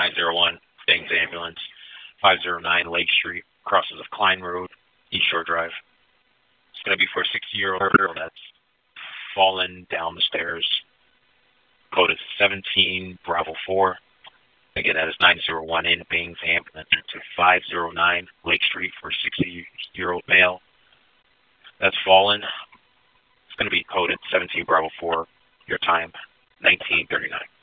901, Bangs Ambulance, 509 Lake Street, crosses of Klein Road, East Shore Drive. It's going to be for a 60-year-old girl that's fallen down the stairs. Code is 17 Bravo 4. Again, that is 901 in Bangs Ambulance to 509 Lake Street for a 60-year-old male that's fallen. It's going to be coded 17 Bravo 4. Your time, 1939.